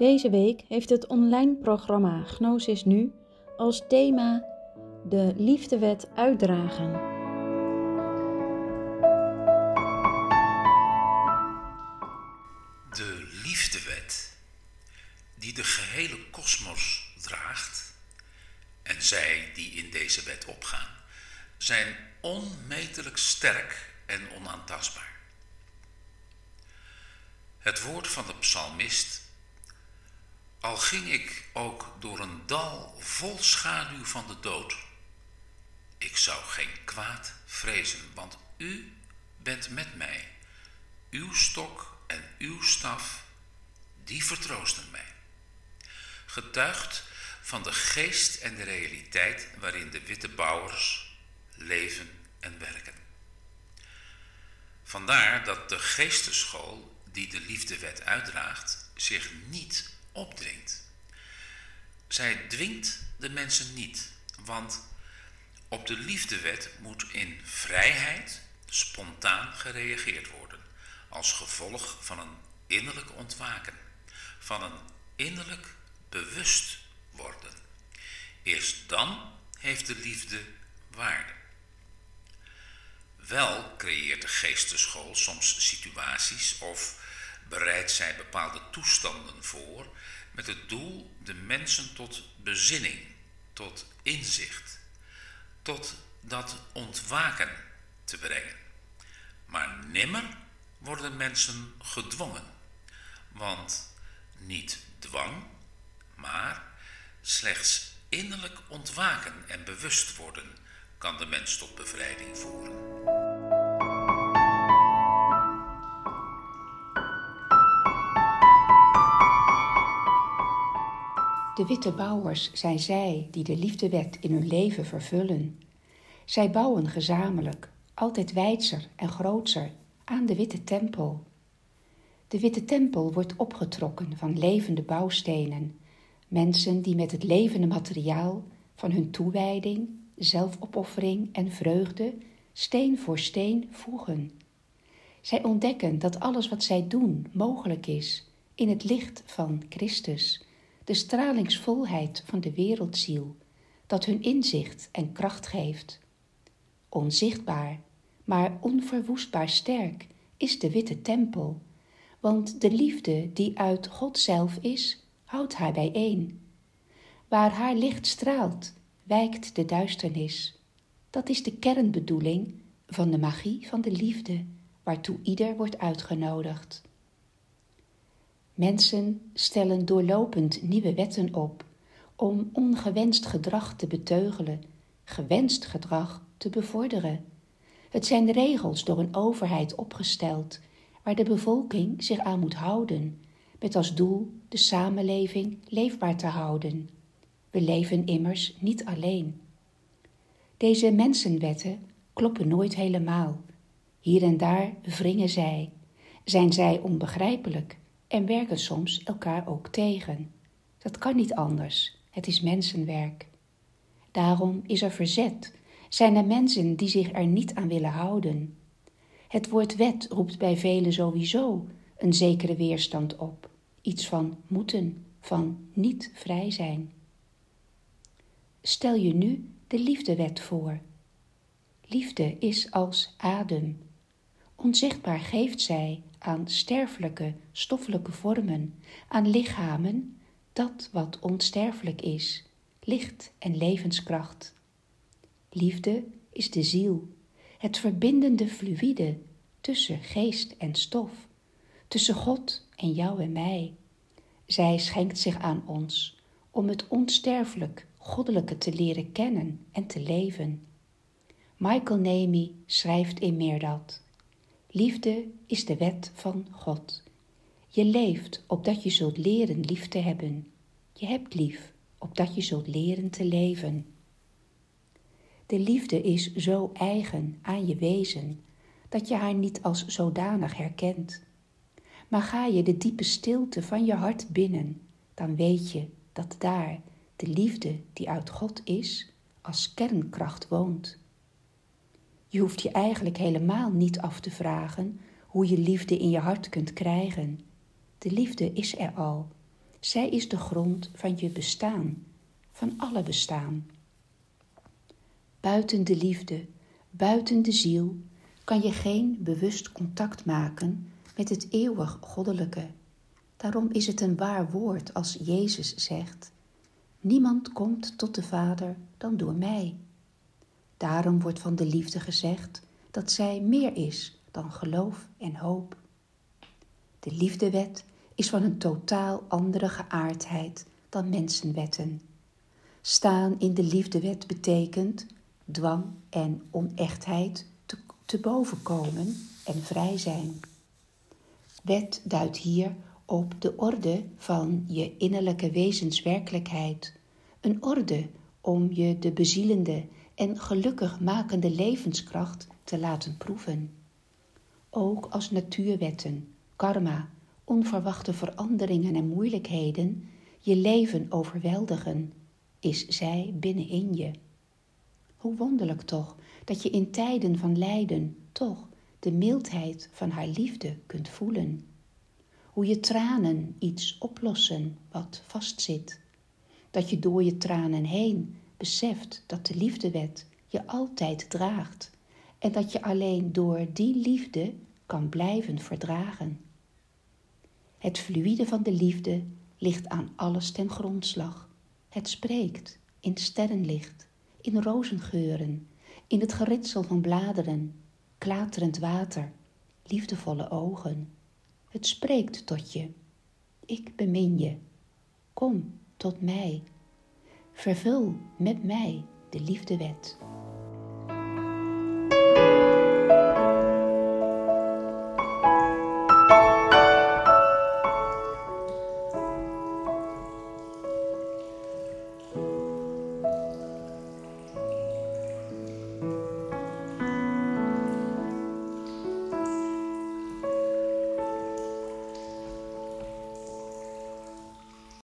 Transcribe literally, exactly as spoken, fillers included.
Deze week heeft het online programma Gnosis Nu als thema de liefdewet uitdragen. De liefdewet, die de gehele kosmos draagt, en zij die in deze wet opgaan, zijn onmetelijk sterk en onaantastbaar. Het woord van de psalmist: al ging ik ook door een dal vol schaduw van de dood, ik zou geen kwaad vrezen, want u bent met mij. Uw stok en uw staf, die vertroosten mij. Getuigt van de geest en de realiteit waarin de witte bouwers leven en werken. Vandaar dat de geestesschool die de liefdewet uitdraagt zich niet opdringt. Zij dwingt de mensen niet, want op de liefdewet moet in vrijheid spontaan gereageerd worden, als gevolg van een innerlijk ontwaken, van een innerlijk bewust worden. Eerst dan heeft de liefde waarde. Wel creëert de geestesschool soms situaties of bereidt zij bepaalde toestanden voor met het doel de mensen tot bezinning, tot inzicht, tot dat ontwaken te brengen. Maar nimmer worden mensen gedwongen, want niet dwang, maar slechts innerlijk ontwaken en bewust worden kan de mens tot bevrijding voeren. De witte bouwers zijn zij die de liefdewet in hun leven vervullen. Zij bouwen gezamenlijk, altijd wijdser en grootser, aan de witte tempel. De witte tempel wordt opgetrokken van levende bouwstenen, mensen die met het levende materiaal van hun toewijding, zelfopoffering en vreugde steen voor steen voegen. Zij ontdekken dat alles wat zij doen mogelijk is in het licht van Christus, de stralingsvolheid van de wereldziel, dat hun inzicht en kracht geeft. Onzichtbaar, maar onverwoestbaar sterk is de witte tempel, want de liefde die uit God zelf is, houdt haar bijeen. Waar haar licht straalt, wijkt de duisternis. Dat is de kernbedoeling van de magie van de liefde, waartoe ieder wordt uitgenodigd. Mensen stellen doorlopend nieuwe wetten op om ongewenst gedrag te beteugelen, gewenst gedrag te bevorderen. Het zijn regels door een overheid opgesteld, waar de bevolking zich aan moet houden, met als doel de samenleving leefbaar te houden. We leven immers niet alleen. Deze mensenwetten kloppen nooit helemaal. Hier en daar wringen zij, zijn zij onbegrijpelijk en werken soms elkaar ook tegen. Dat kan niet anders, het is mensenwerk. Daarom is er verzet, zijn er mensen die zich er niet aan willen houden. Het woord wet roept bij velen sowieso een zekere weerstand op. Iets van moeten, van niet vrij zijn. Stel je nu de liefdewet voor. Liefde is als adem. Onzichtbaar geeft zij aan sterfelijke, stoffelijke vormen, aan lichamen, dat wat onsterfelijk is, licht en levenskracht. Liefde is de ziel, het verbindende fluïde tussen geest en stof, tussen God en jou en mij. Zij schenkt zich aan ons om het onsterfelijk goddelijke te leren kennen en te leven. Michael Nemi schrijft in Meerdad: liefde is de wet van God. Je leeft opdat je zult leren lief te hebben. Je hebt lief opdat je zult leren te leven. De liefde is zo eigen aan je wezen, dat je haar niet als zodanig herkent. Maar ga je de diepe stilte van je hart binnen, dan weet je dat daar de liefde die uit God is, als kernkracht woont. Je hoeft je eigenlijk helemaal niet af te vragen hoe je liefde in je hart kunt krijgen. De liefde is er al Zij is de grond van je bestaan, van alle bestaan. Buiten de liefde, buiten de ziel, kan je geen bewust contact maken met het eeuwig goddelijke. Daarom is het een waar woord als Jezus zegt: niemand komt tot de Vader dan door mij. Daarom wordt van de liefde gezegd dat zij meer is dan geloof en hoop. De liefdewet is van een totaal andere geaardheid dan mensenwetten. Staan in de liefdewet betekent dwang en onechtheid te, te boven komen en vrij zijn. Wet duidt hier op de orde van je innerlijke wezenswerkelijkheid. Een orde om je de bezielende en gelukkig makende levenskracht te laten proeven. Ook als natuurwetten, karma, onverwachte veranderingen en moeilijkheden je leven overweldigen, is zij binnenin je. Hoe wonderlijk toch dat je in tijden van lijden toch de mildheid van haar liefde kunt voelen. Hoe je tranen iets oplossen wat vastzit. Dat je door je tranen heen beseft dat de liefdewet je altijd draagt en dat je alleen door die liefde kan blijven verdragen. Het fluïde van de liefde ligt aan alles ten grondslag. Het spreekt in sterrenlicht, in rozengeuren, in het geritsel van bladeren, klaterend water, liefdevolle ogen. Het spreekt tot je. Ik bemin je. Kom tot mij. Vervul met mij de liefdewet.